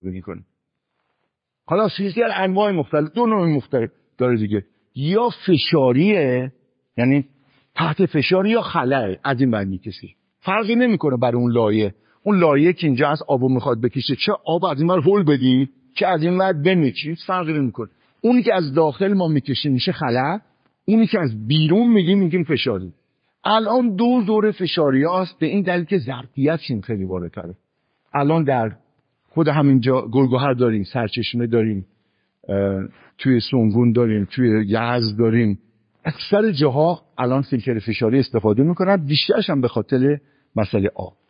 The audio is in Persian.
میکنه. حالا سیستم انواع مختلف، دو نوع مختلف داره دیگه، یا فشاریه یعنی تحت فشار یا خلأ، از این بعد میکشی، فرقی نمیکنه برای اون لایه. اون لایه که اینجا از آبو میخواد بکشه، چه آب از این ور هول بدی چه از این ور بمیچی، فرقی نمیکنه. اونی که از داخل ما میکشیم میشه خلأ، اونی که از بیرون میگیم فشاری. الان دو دوره فشاری هست، به این دلیل که ظرفیتشون خیلی بالاتره. الان در خود همینجا گلگهر داریم، سرچشمه داریم، توی سنگون داریم، توی یزد داریم، اکثر جاها الان فیلتر فشاری استفاده میکنن، بیشترش هم به خاطر مسئله آب.